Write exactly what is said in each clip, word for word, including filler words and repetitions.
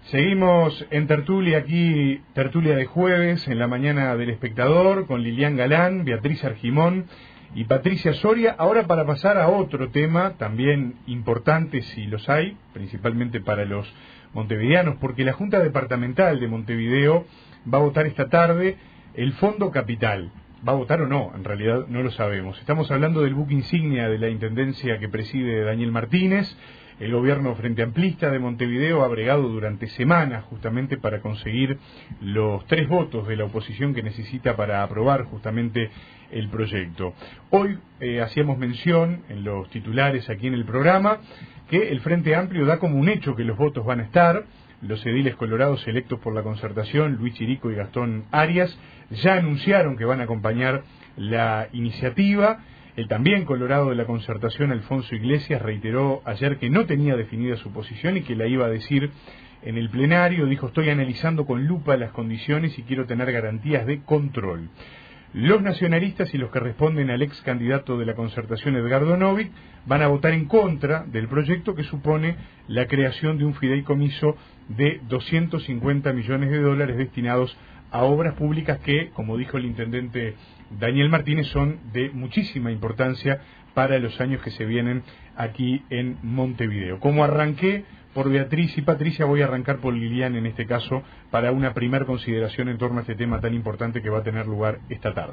Seguimos en tertulia aquí, tertulia de jueves, en la mañana del Espectador, con Lilian Galán, Beatriz Argimón y Patricia Soria. Ahora para pasar a otro tema, también importante si los hay, principalmente para los montevideanos, porque la Junta Departamental de Montevideo va a votar esta tarde el Fondo Capital. ¿Va a votar o no? En realidad no lo sabemos. Estamos hablando del buque insignia de la Intendencia que preside Daniel Martínez. El gobierno Frente Amplista de Montevideo ha bregado durante semanas justamente para conseguir los tres votos de la oposición que necesita para aprobar justamente el proyecto. Hoy eh, hacíamos mención en los titulares aquí en el programa que el Frente Amplio da como un hecho que los votos van a estar. Los ediles colorados electos por la concertación, Luis Chirico y Gastón Arias, ya anunciaron que van a acompañar la iniciativa. El también colorado de la concertación, Alfonso Iglesias, reiteró ayer que no tenía definida su posición y que la iba a decir en el plenario. Dijo: estoy analizando con lupa las condiciones y quiero tener garantías de control. Los nacionalistas y los que responden al ex candidato de la concertación, Edgardo Novic, van a votar en contra del proyecto que supone la creación de un fideicomiso de doscientos cincuenta millones de dólares destinados a obras públicas que, como dijo el intendente Daniel Martínez, son de muchísima importancia para los años que se vienen aquí en Montevideo. Como arranqué por Beatriz y Patricia, voy a arrancar por Lilian en este caso para una primer consideración en torno a este tema tan importante que va a tener lugar esta tarde.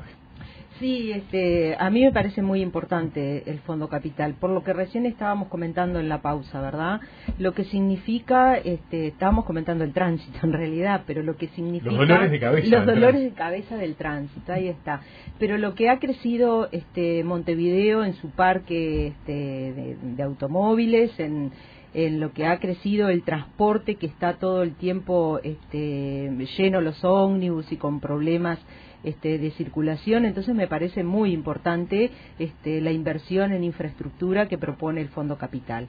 Sí, este, a mí me parece muy importante el Fondo Capital, por lo que recién estábamos comentando en la pausa, ¿verdad? Lo que significa, este, estábamos comentando el tránsito en realidad, pero lo que significa... Los dolores de cabeza. Los dolores de cabeza del tránsito, ahí está. Pero lo que ha crecido este, Montevideo en su parque este, de, de automóviles, en... en lo que ha crecido el transporte, que está todo el tiempo este, lleno los ómnibus y con problemas este, de circulación. Entonces me parece muy importante este, la inversión en infraestructura que propone el Fondo Capital.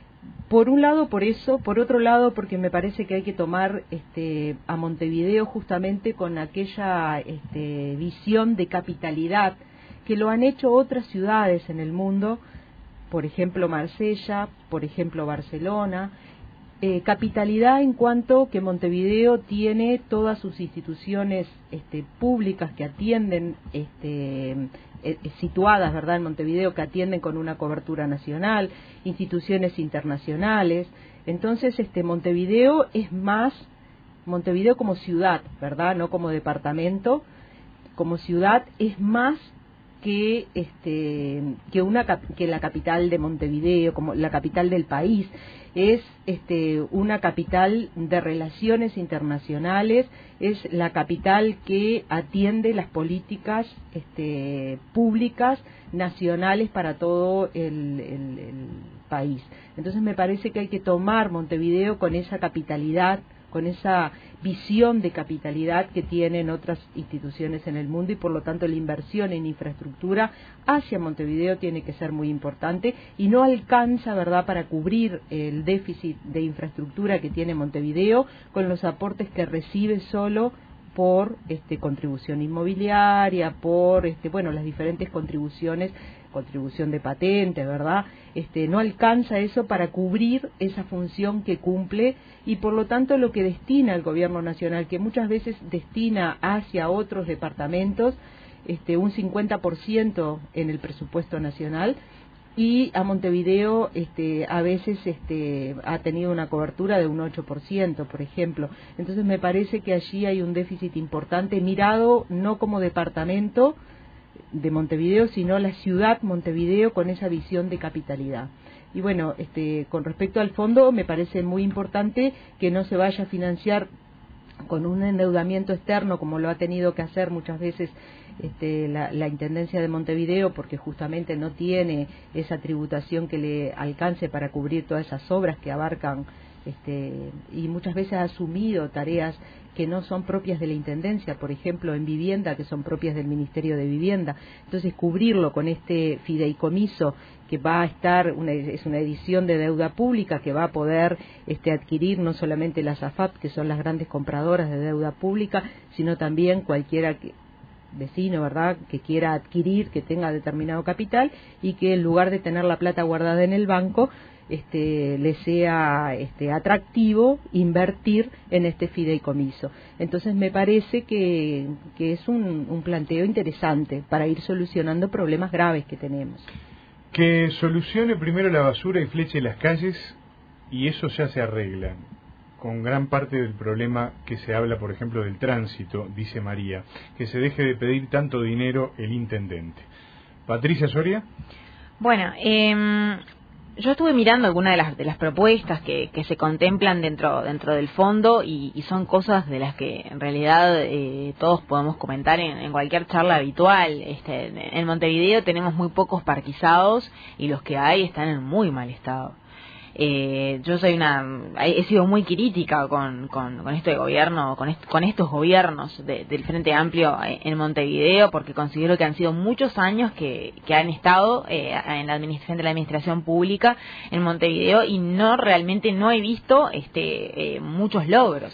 Por un lado por eso, por otro lado porque me parece que hay que tomar este, a Montevideo justamente con aquella este, visión de capitalidad que lo han hecho otras ciudades en el mundo, por ejemplo Marsella, por ejemplo Barcelona. Eh, capitalidad en cuanto que Montevideo tiene todas sus instituciones este, públicas que atienden, este, eh, situadas, ¿verdad?, en Montevideo, que atienden con una cobertura nacional, instituciones internacionales. Entonces, este, Montevideo es más, Montevideo como ciudad, ¿verdad?, no como departamento, como ciudad es más que este que una que la capital de Montevideo, como la capital del país. Es este una capital de relaciones internacionales, es la capital que atiende las políticas este públicas nacionales para todo el, el, el país. Entonces me parece que hay que tomar Montevideo con esa capitalidad, con esa visión de capitalidad que tienen otras instituciones en el mundo, y por lo tanto la inversión en infraestructura hacia Montevideo tiene que ser muy importante y no alcanza, ¿verdad?, para cubrir el déficit de infraestructura que tiene Montevideo con los aportes que recibe solo por este contribución inmobiliaria, por este bueno las diferentes contribuciones, contribución de patente, ¿verdad? Este no alcanza eso para cubrir esa función que cumple, y por lo tanto lo que destina el gobierno nacional, que muchas veces destina hacia otros departamentos este un cincuenta por ciento en el presupuesto nacional, y a Montevideo este, a veces este, ha tenido una cobertura de un ocho por ciento, por ejemplo. Entonces me parece que allí hay un déficit importante, mirado no como departamento de Montevideo, sino la ciudad Montevideo con esa visión de capitalidad. Y bueno, este, con respecto al fondo, me parece muy importante que no se vaya a financiar con un endeudamiento externo como lo ha tenido que hacer muchas veces este, la, la Intendencia de Montevideo, porque justamente no tiene esa tributación que le alcance para cubrir todas esas obras que abarcan este, y muchas veces ha asumido tareas que no son propias de la Intendencia, por ejemplo en vivienda, que son propias del Ministerio de Vivienda. Entonces cubrirlo con este fideicomiso que va a estar, una, es una edición de deuda pública que va a poder este, adquirir no solamente las A F A P, que son las grandes compradoras de deuda pública, sino también cualquiera que, vecino, ¿verdad?, que quiera adquirir, que tenga determinado capital y que en lugar de tener la plata guardada en el banco, este, le sea este, atractivo invertir en este fideicomiso. Entonces me parece que, que es un, un planteo interesante para ir solucionando problemas graves que tenemos. Que solucione primero la basura y fleche las calles, y eso ya se arregla con gran parte del problema que se habla, por ejemplo, del tránsito, dice María, que se deje de pedir tanto dinero el intendente. Patricia Soria. Bueno, eh, yo estuve mirando algunas de las de las propuestas que, que se contemplan dentro dentro del fondo y, y son cosas de las que en realidad eh, todos podemos comentar en, en cualquier charla habitual. Este, en Montevideo tenemos muy pocos parquizados y los que hay están en muy mal estado. Eh, yo soy una he sido muy crítica con, con, con este gobierno, con, est, con estos gobiernos de, del Frente Amplio en Montevideo, porque considero que han sido muchos años que, que han estado eh, en la administración de la administración pública en Montevideo y no realmente no he visto este eh, muchos logros.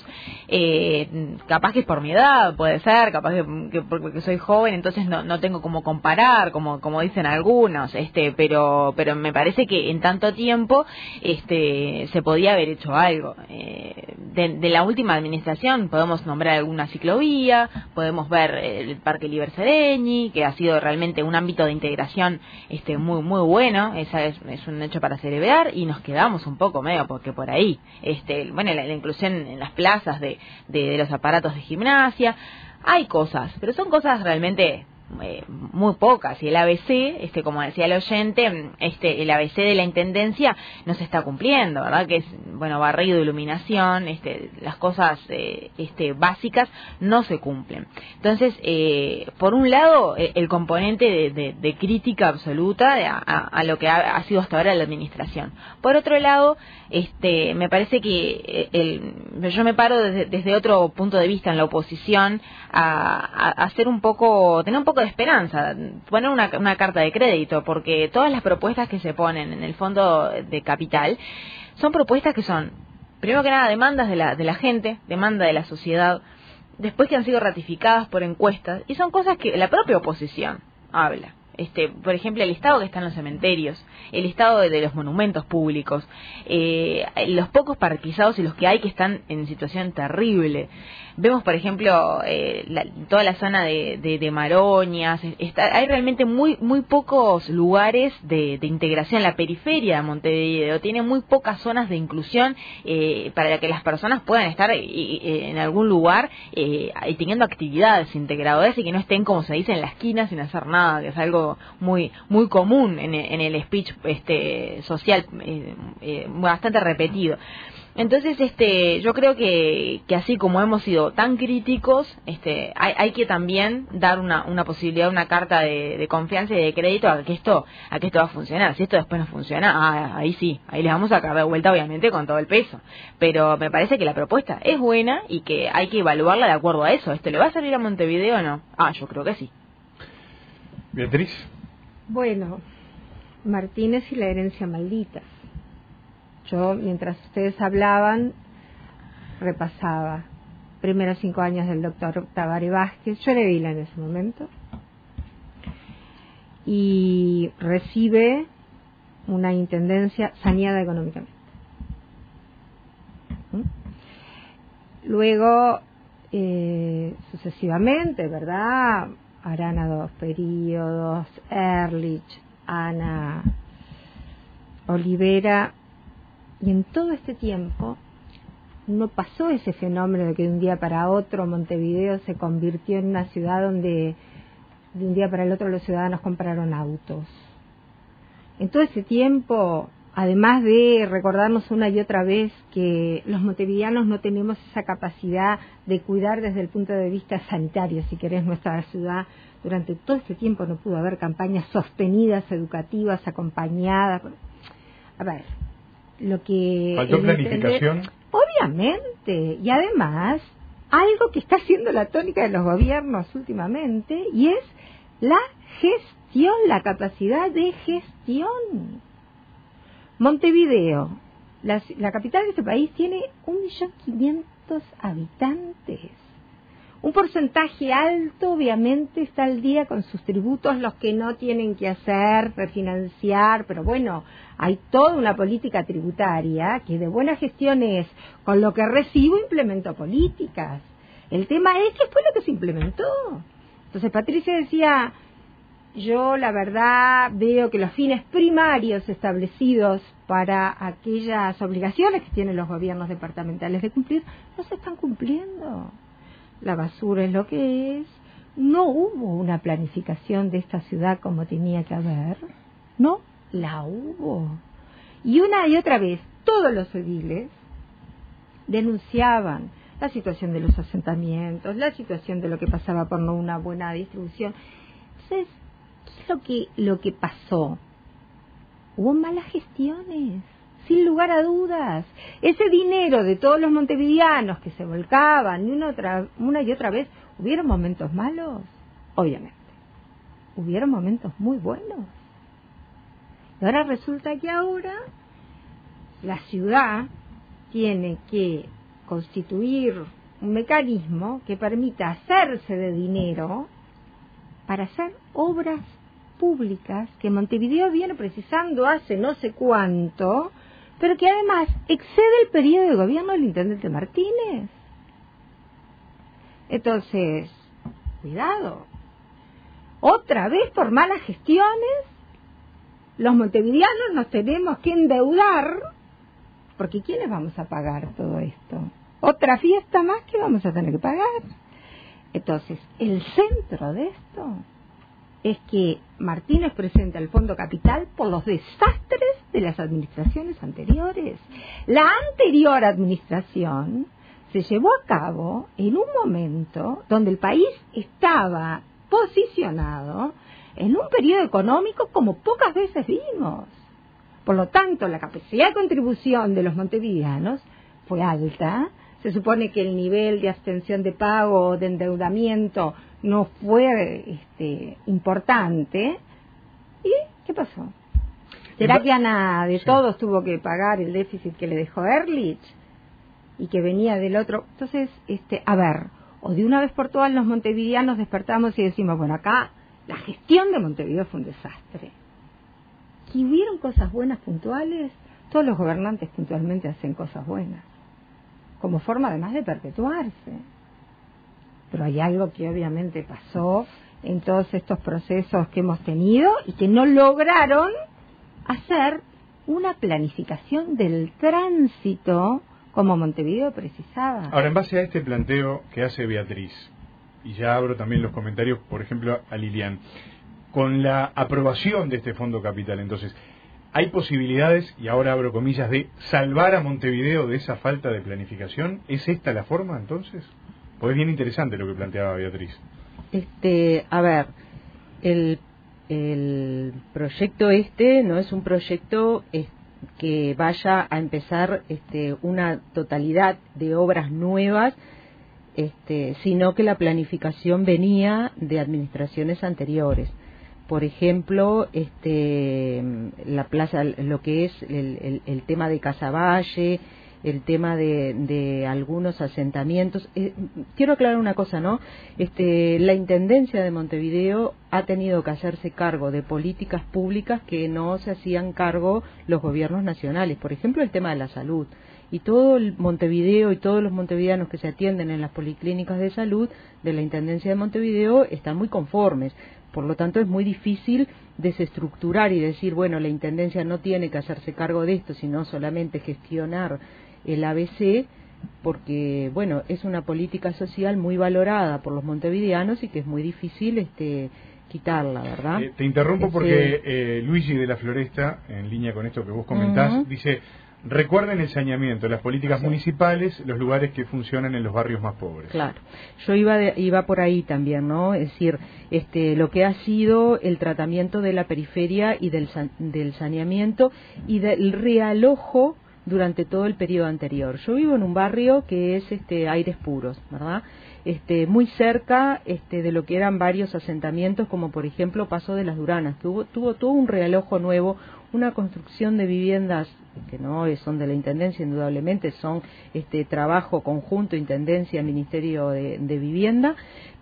Eh, capaz que es por mi edad, puede ser, capaz que, que porque soy joven, entonces no, no tengo como comparar, como como dicen algunos, este, pero pero me parece que en tanto tiempo eh, Este, se podía haber hecho algo. Eh, de, de la última administración podemos nombrar alguna ciclovía, podemos ver el Parque Liber Sereñi, que ha sido realmente un ámbito de integración este, muy muy bueno. Esa es, es un hecho para celebrar y nos quedamos un poco medio porque por ahí, este, bueno, la, la inclusión en las plazas de, de, de los aparatos de gimnasia, hay cosas, pero son cosas realmente Eh, muy pocas, y el A B C, este, como decía el oyente, este, el A B C de la intendencia no se está cumpliendo, ¿verdad? Que es, bueno, barrido, iluminación, este, las cosas eh, este, básicas no se cumplen. Entonces, eh, por un lado, eh, el componente de, de, de crítica absoluta a, a, a lo que ha, ha sido hasta ahora la administración. Por otro lado, este, me parece que el, yo me paro desde, desde otro punto de vista en la oposición a, a, a hacer un poco, tener un poco de esperanza, poner una, una carta de crédito, porque todas las propuestas que se ponen en el fondo de capital son propuestas que son, primero que nada, demandas de la, de la gente, demanda de la sociedad, después que han sido ratificadas por encuestas, y son cosas que la propia oposición habla. Este, por ejemplo, el estado que está en los cementerios, el estado de, de los monumentos públicos, eh, los pocos parquizados y los que hay que están en situación terrible. Vemos, por ejemplo, eh, la, toda la zona de, de, de Maroñas, está, hay realmente muy muy pocos lugares de, de integración. La periferia de Montevideo tiene muy pocas zonas de inclusión eh, para que las personas puedan estar eh, eh, en algún lugar eh, teniendo actividades integradoras y que no estén, como se dice, en la esquina sin hacer nada, que es algo muy muy común en, en el speech este social, eh, eh, bastante repetido. Entonces, este, yo creo que, que así como hemos sido tan críticos, este, hay, hay que también dar una, una posibilidad, una carta de, de confianza y de crédito a que esto, a que esto va a funcionar. Si esto después no funciona, ah, ahí sí, ahí les vamos a sacar de vuelta, obviamente, con todo el peso. Pero me parece que la propuesta es buena y que hay que evaluarla de acuerdo a eso. ¿Esto le va a salir a Montevideo o no? Ah, yo creo que sí. Beatriz. Bueno, Martínez y la herencia maldita. Yo, mientras ustedes hablaban, repasaba primeros cinco años del doctor Tabaré Vázquez. Yo era Vila en ese momento. Y recibe una intendencia saneada económicamente. ¿Mm? Luego, eh, sucesivamente, ¿verdad? Arana dos periodos, Ehrlich, Ana Olivera. Y en todo este tiempo no pasó ese fenómeno de que de un día para otro Montevideo se convirtió en una ciudad donde de un día para el otro los ciudadanos compraron autos. En todo ese tiempo, además de recordarnos una y otra vez que los montevideanos no tenemos esa capacidad de cuidar desde el punto de vista sanitario, si querés, nuestra ciudad, durante todo este tiempo no pudo haber campañas sostenidas, educativas, acompañadas. A ver, lo que faltó planificación, entender, obviamente, y además algo que está siendo la tónica de los gobiernos últimamente, y es la gestión, la capacidad de gestión. Montevideo, la, la capital de este país, tiene un millón quinientos habitantes, Un porcentaje alto, obviamente, está al día con sus tributos, los que no tienen que hacer, refinanciar, pero bueno, hay toda una política tributaria que de buena gestión es, con lo que recibo implemento políticas. El tema es que fue lo que se implementó. Entonces Patricia decía, yo la verdad veo que los fines primarios establecidos para aquellas obligaciones que tienen los gobiernos departamentales de cumplir, no se están cumpliendo. La basura es lo que es, no hubo una planificación de esta ciudad como tenía que haber, no la hubo. Y una y otra vez, todos los ediles denunciaban la situación de los asentamientos, la situación de lo que pasaba por no una buena distribución. Entonces, ¿qué es lo que, lo que pasó? Hubo malas gestiones, sin lugar a dudas. Ese dinero de todos los montevideanos que se volcaban una, otra, una y otra vez, ¿hubieron momentos malos? Obviamente. Hubieron momentos muy buenos. Y ahora resulta que ahora la ciudad tiene que constituir un mecanismo que permita hacerse de dinero para hacer obras públicas que Montevideo viene precisando hace no sé cuánto, pero que además excede el periodo de gobierno del intendente Martínez. Entonces, cuidado. Otra vez por malas gestiones, los montevideanos nos tenemos que endeudar, porque ¿quiénes vamos a pagar todo esto? Otra fiesta más que vamos a tener que pagar. Entonces, el centro de esto es que Martínez presenta el Fondo Capital por los desastres de las administraciones anteriores. La anterior administración se llevó a cabo en un momento donde el país estaba posicionado en un periodo económico como pocas veces vimos. Por lo tanto, la capacidad de contribución de los montevideanos fue alta. Se supone que el nivel de abstención de pago o de endeudamiento no fue este, importante. ¿Y qué pasó? ¿Será que Ana de todos tuvo que pagar el déficit que le dejó Ehrlich y que venía del otro? Entonces, este, a ver, o de una vez por todas los montevideanos despertamos y decimos, bueno, acá la gestión de Montevideo fue un desastre. ¿Que hubieron cosas buenas puntuales? Todos los gobernantes puntualmente hacen cosas buenas, como forma además de perpetuarse. Pero hay algo que obviamente pasó en todos estos procesos que hemos tenido y que no lograron hacer una planificación del tránsito como Montevideo precisaba. Ahora, en base a este planteo que hace Beatriz, y ya abro también los comentarios, por ejemplo, a Lilian, con la aprobación de este Fondo Capital, entonces, ¿hay posibilidades, y ahora abro comillas, de salvar a Montevideo de esa falta de planificación? ¿Es esta la forma, entonces? Pues es bien interesante lo que planteaba Beatriz. Este, a ver, el, el proyecto este no es un proyecto es, que vaya a empezar este, una totalidad de obras nuevas, este, sino que la planificación venía de administraciones anteriores. Por ejemplo, este, la plaza, lo que es el, el, el tema de Casaballe, el tema de, de algunos asentamientos. Eh, quiero aclarar una cosa, ¿no? Este, la Intendencia de Montevideo ha tenido que hacerse cargo de políticas públicas que no se hacían cargo los gobiernos nacionales. Por ejemplo, el tema de la salud. Y todo el Montevideo y todos los montevideanos que se atienden en las policlínicas de salud de la Intendencia de Montevideo están muy conformes. Por lo tanto, es muy difícil desestructurar y decir, bueno, la Intendencia no tiene que hacerse cargo de esto, sino solamente gestionar el A B C, porque, bueno, es una política social muy valorada por los montevideanos y que es muy difícil este quitarla, ¿verdad? Eh, te interrumpo este... porque eh, Luigi de la Floresta, en línea con esto que vos comentás, uh-huh. dice... Recuerden el saneamiento, las políticas sí. municipales, los lugares que funcionan en los barrios más pobres. Claro, yo iba de, iba por ahí también, ¿no? Es decir, este, lo que ha sido el tratamiento de la periferia y del, del saneamiento y del realojo durante todo el periodo anterior. Yo vivo en un barrio que es este Aires Puros, ¿verdad? Este, muy cerca este, de lo que eran varios asentamientos, como por ejemplo Paso de las Duranas, que hubo, tuvo todo un realojo nuevo, una construcción de viviendas que no son de la Intendencia, indudablemente, son este trabajo conjunto, Intendencia, Ministerio de, de Vivienda,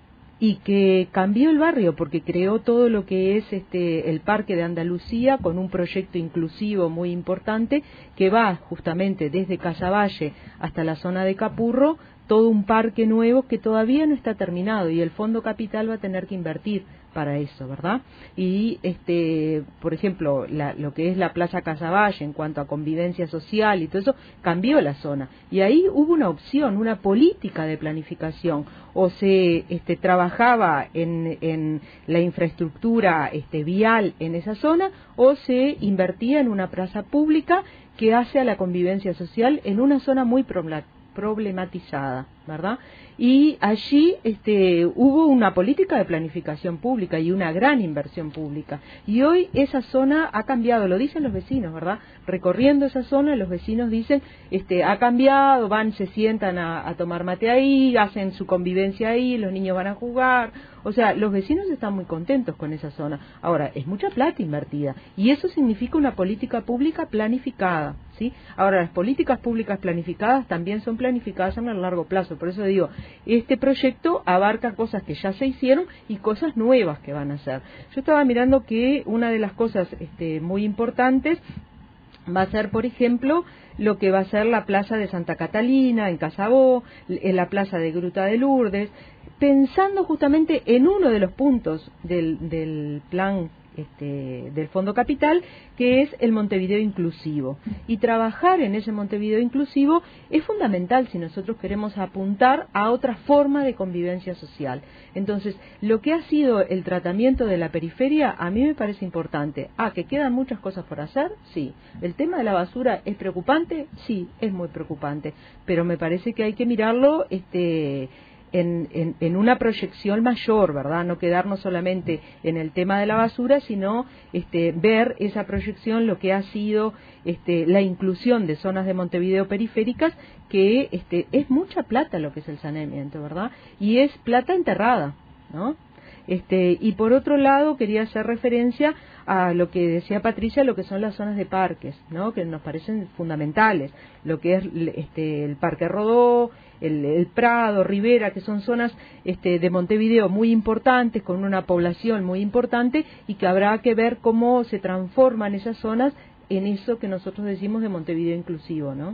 y que cambió el barrio porque creó todo lo que es este el Parque de Andalucía con un proyecto inclusivo muy importante que va justamente desde Casaballe hasta la zona de Capurro, todo un parque nuevo que todavía no está terminado y el Fondo Capital va a tener que invertir para eso, ¿verdad? Y este, por ejemplo, la, lo que es la Plaza Casaballe en cuanto a convivencia social y todo eso, cambió la zona. Y ahí hubo una opción, una política de planificación. O se este, trabajaba en, en la infraestructura este, vial en esa zona, o se invertía en una plaza pública que hace a la convivencia social en una zona muy problematizada, ¿verdad? Y allí este, hubo una política de planificación pública y una gran inversión pública. Y hoy esa zona ha cambiado, lo dicen los vecinos, ¿verdad? Recorriendo esa zona, los vecinos dicen, este, ha cambiado, van, se sientan a, a tomar mate ahí, hacen su convivencia ahí, los niños van a jugar. O sea, los vecinos están muy contentos con esa zona. Ahora, es mucha plata invertida y eso significa una política pública planificada, ¿sí? Ahora, las políticas públicas planificadas también son planificadas a largo plazo. Por eso digo, este proyecto abarca cosas que ya se hicieron y cosas nuevas que van a hacer. Yo estaba mirando que una de las cosas este, muy importantes va a ser, por ejemplo, lo que va a ser la Plaza de Santa Catalina en Casabó, en la Plaza de Gruta de Lourdes, pensando justamente en uno de los puntos del, del plan este, del Fondo Capital, que es el Montevideo Inclusivo. Y trabajar en ese Montevideo Inclusivo es fundamental si nosotros queremos apuntar a otra forma de convivencia social. Entonces, lo que ha sido el tratamiento de la periferia, a mí me parece importante. Ah, ¿que quedan muchas cosas por hacer? Sí. ¿El tema de la basura es preocupante? Sí, es muy preocupante. Pero me parece que hay que mirarlo este En, en, en una proyección mayor, ¿verdad? No quedarnos solamente en el tema de la basura, sino este, ver esa proyección, lo que ha sido este, la inclusión de zonas de Montevideo periféricas, que este, es mucha plata lo que es el saneamiento, ¿verdad? Y es plata enterrada, ¿no? Este, y por otro lado quería hacer referencia a lo que decía Patricia, lo que son las zonas de parques, ¿no? Que nos parecen fundamentales, lo que es este, el Parque Rodó, el, el Prado, Rivera, que son zonas este, de Montevideo muy importantes, con una población muy importante, y que habrá que ver cómo se transforman esas zonas en eso que nosotros decimos de Montevideo inclusivo, ¿no?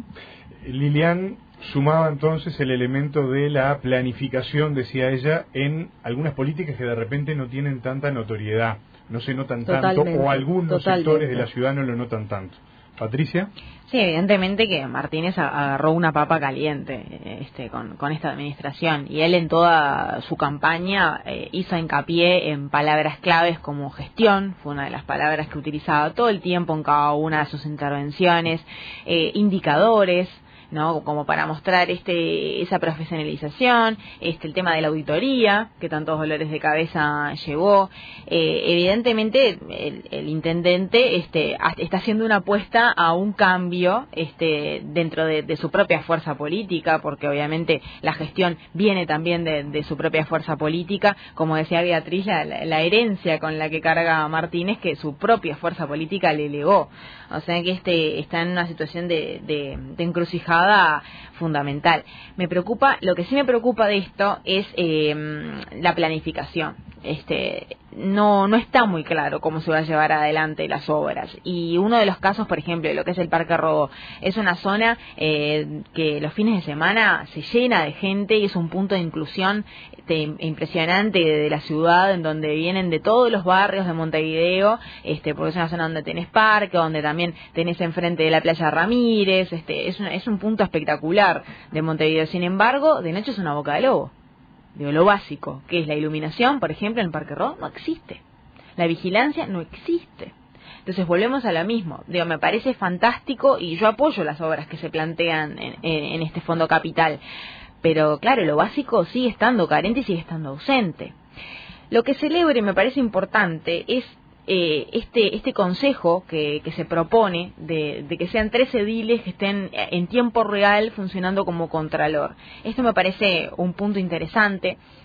Lilian sumaba entonces el elemento de la planificación, decía ella, en algunas políticas que de repente no tienen tanta notoriedad, no se notan Totalmente, tanto, o algunos totalmente. sectores de la ciudad no lo notan tanto. Patricia. Sí, evidentemente que Martínez agarró una papa caliente este, con, con esta administración, y él en toda su campaña eh, hizo hincapié en palabras claves como gestión, fue una de las palabras que utilizaba todo el tiempo en cada una de sus intervenciones, eh, indicadores, ¿no? Como para mostrar este esa profesionalización, este el tema de la auditoría que tantos dolores de cabeza llevó. Eh, evidentemente el, el intendente este está haciendo una apuesta a un cambio este dentro de, de su propia fuerza política, porque obviamente la gestión viene también de, de su propia fuerza política, como decía Beatriz, la, la herencia con la que carga Martínez, que su propia fuerza política le legó. O sea que este está en una situación de, de, de encrucijada fundamental. Me preocupa, lo que sí me preocupa de esto es eh, la planificación. Este, no no está muy claro cómo se va a llevar adelante las obras, y uno de los casos, por ejemplo, de lo que es el Parque Rodó, es una zona eh, que los fines de semana se llena de gente y es un punto de inclusión este, impresionante de, de la ciudad, en donde vienen de todos los barrios de Montevideo, este, porque es una zona donde tenés parque, donde también tenés enfrente de la playa Ramírez, este, es un, es un punto espectacular de Montevideo. Sin embargo, de noche es una boca de lobo. Digo, lo básico, que es la iluminación, por ejemplo, en el Parque Rodó, no existe. La vigilancia no existe. Entonces volvemos a lo mismo. Digo, me parece fantástico y yo apoyo las obras que se plantean en, en, en este Fondo Capital. Pero claro, lo básico sigue estando carente y sigue estando ausente. Lo que celebro y me parece importante es Eh, este este consejo que, que se propone de, de que sean tres ediles que estén en tiempo real funcionando como contralor. Esto me parece un punto interesante.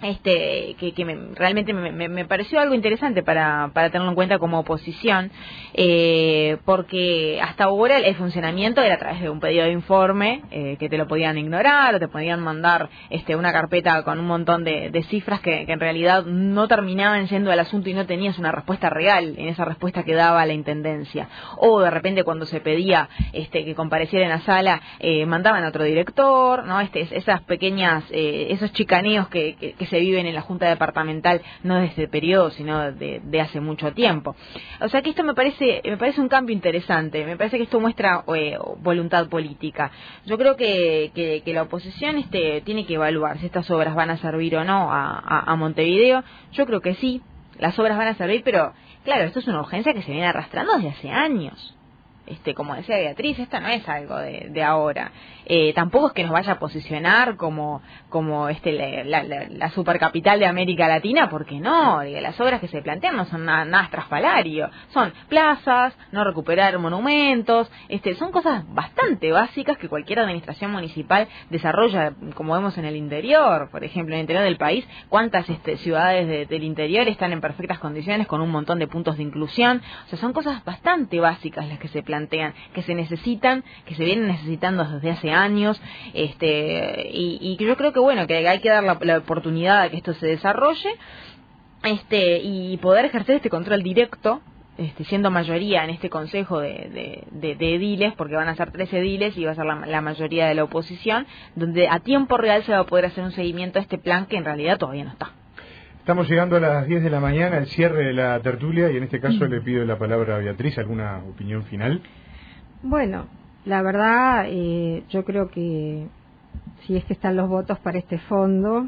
este que, que me, realmente me, me, me pareció algo interesante para, para tenerlo en cuenta como oposición, eh, porque hasta ahora el, el funcionamiento era a través de un pedido de informe, eh, que te lo podían ignorar o te podían mandar este una carpeta con un montón de, de cifras que, que en realidad no terminaban yendo al asunto y no tenías una respuesta real en esa respuesta que daba la Intendencia. O de repente cuando se pedía este que compareciera en la sala, eh, mandaban a otro director, ¿no? Este, esas pequeñas, eh, esos chicaneos que, que, que se viven en la Junta Departamental, no de este periodo, sino de, de hace mucho tiempo. O sea que esto me parece me parece un cambio interesante, me parece que esto muestra eh, voluntad política. Yo creo que, que, que la oposición este tiene que evaluar si estas obras van a servir o no a, a, a Montevideo. Yo creo que sí, las obras van a servir, pero claro, esto es una urgencia que se viene arrastrando desde hace años. Este, como decía Beatriz, esta no es algo de, de ahora. Eh, tampoco es que nos vaya a posicionar como como este la, la, la supercapital de América Latina, porque no, las obras que se plantean no son nada, nada estrafalario, son plazas, no recuperar monumentos, este, son cosas bastante básicas que cualquier administración municipal desarrolla, como vemos en el interior, por ejemplo, en el interior del país, cuántas este, ciudades de, del interior están en perfectas condiciones con un montón de puntos de inclusión. O sea, son cosas bastante básicas las que se plantean, que se necesitan, que se vienen necesitando desde hace años, este, y, y que yo creo que bueno, que hay que dar la, la oportunidad a que esto se desarrolle, este, y poder ejercer este control directo, este, siendo mayoría en este consejo de, de, de, de ediles, porque van a ser tres ediles y va a ser la, la mayoría de la oposición, donde a tiempo real se va a poder hacer un seguimiento a este plan que en realidad todavía no está. Estamos llegando a las diez de la mañana, el cierre de la tertulia, y en este caso le pido la palabra a Beatriz. ¿Alguna opinión final? Bueno, la verdad, eh, yo creo que si es que están los votos para este fondo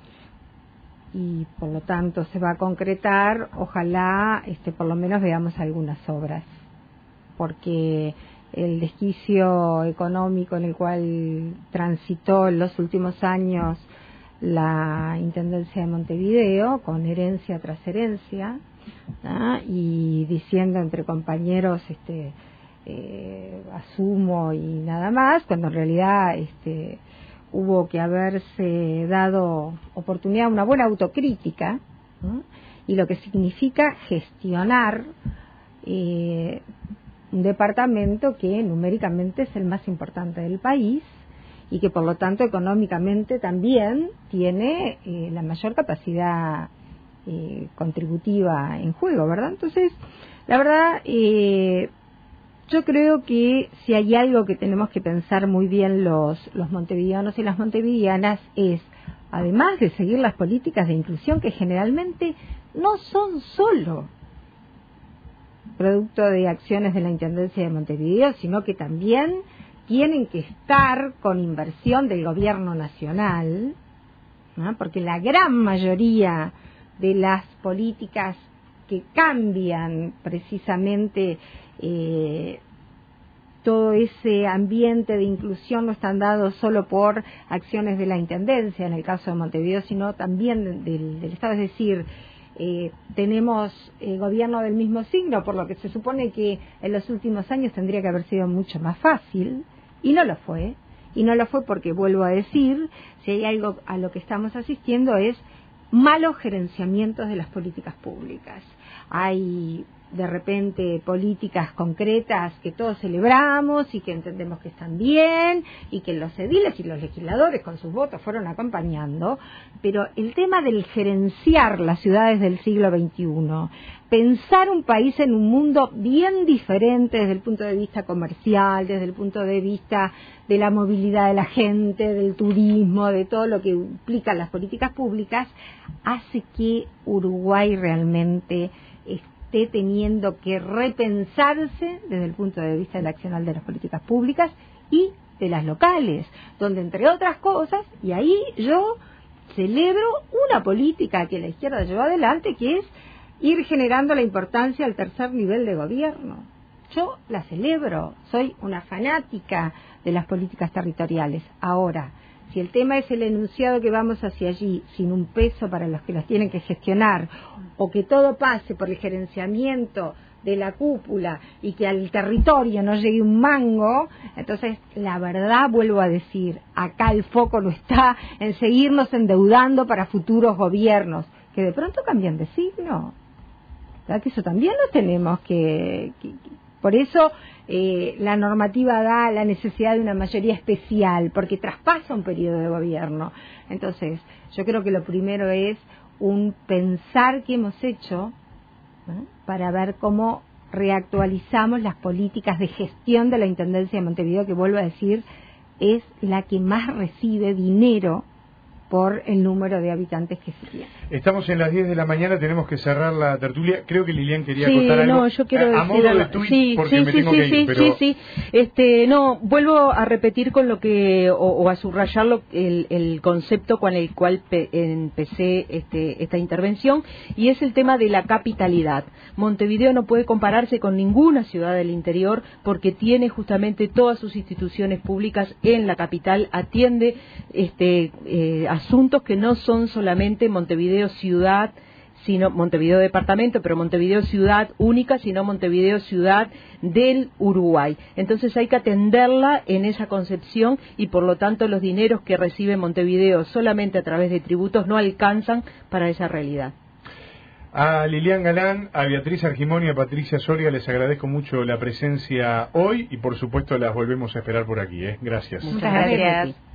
y por lo tanto se va a concretar, ojalá este, por lo menos veamos algunas obras, porque el desquicio económico en el cual transitó en los últimos años la Intendencia de Montevideo, con herencia tras herencia, ¿no? Y diciendo entre compañeros, este, eh, asumo y nada más, cuando en realidad este, hubo que haberse dado oportunidad a una buena autocrítica, ¿no? Y lo que significa gestionar eh, un departamento que numéricamente es el más importante del país, y que por lo tanto económicamente también tiene eh, la mayor capacidad eh, contributiva en juego, ¿verdad? Entonces, la verdad, eh, yo creo que si hay algo que tenemos que pensar muy bien los, los montevideanos y las montevideanas es, además de seguir las políticas de inclusión que generalmente no son solo producto de acciones de la Intendencia de Montevideo, sino que también tienen que estar con inversión del gobierno nacional, ¿no? Porque la gran mayoría de las políticas que cambian precisamente eh, todo ese ambiente de inclusión no están dados solo por acciones de la Intendencia, en el caso de Montevideo, sino también del, del Estado, es decir, Eh, tenemos eh, gobierno del mismo signo, por lo que se supone que en los últimos años tendría que haber sido mucho más fácil, y no lo fue, y no lo fue porque, vuelvo a decir, si hay algo a lo que estamos asistiendo es malos gerenciamientos de las políticas públicas. Hay de repente políticas concretas que todos celebramos y que entendemos que están bien y que los ediles y los legisladores con sus votos fueron acompañando, pero el tema del gerenciar las ciudades del siglo veintiuno, pensar un país en un mundo bien diferente desde el punto de vista comercial, desde el punto de vista de la movilidad de la gente, del turismo, de todo lo que implican las políticas públicas, hace que Uruguay realmente esté teniendo que repensarse desde el punto de vista del accional de las políticas públicas y de las locales, donde entre otras cosas, y ahí yo celebro una política que la izquierda llevó adelante, que es ir generando la importancia al tercer nivel de gobierno. Yo la celebro, soy una fanática de las políticas territoriales. Ahora, si el tema es el enunciado que vamos hacia allí sin un peso para los que los tienen que gestionar, o que todo pase por el gerenciamiento de la cúpula y que al territorio no llegue un mango, entonces la verdad, vuelvo a decir, acá el foco no está en seguirnos endeudando para futuros gobiernos, que de pronto cambian de signo. ¿Verdad? Que eso también lo tenemos que... que por eso eh, la normativa da la necesidad de una mayoría especial, porque traspasa un periodo de gobierno. Entonces, yo creo que lo primero es un pensar que hemos hecho, ¿eh? para ver cómo reactualizamos las políticas de gestión de la Intendencia de Montevideo, que vuelvo a decir, es la que más recibe dinero por el número de habitantes que se tiene. Estamos en las diez de la mañana, tenemos que cerrar la tertulia. Creo que Lilian quería sí, contar algo. No, yo quiero a, decir a modo algo. de tuit, sí, porque sí, me sí, tengo sí, que ir, sí, pero... sí, sí. Este, no, vuelvo a repetir con lo que, o, o a subrayarlo, el, el concepto con el cual pe, empecé este, esta intervención, y es el tema de la capitalidad. Montevideo no puede compararse con ninguna ciudad del interior porque tiene justamente todas sus instituciones públicas en la capital, atiende este, eh, asuntos que no son solamente Montevideo ciudad, sino Montevideo departamento, pero Montevideo ciudad única, sino Montevideo ciudad del Uruguay. Entonces hay que atenderla en esa concepción y por lo tanto los dineros que recibe Montevideo solamente a través de tributos no alcanzan para esa realidad. A Lilian Galán, a Beatriz Argimón y a Patricia Soria les agradezco mucho la presencia hoy y por supuesto las volvemos a esperar por aquí. ¿eh? Gracias. Muchas gracias.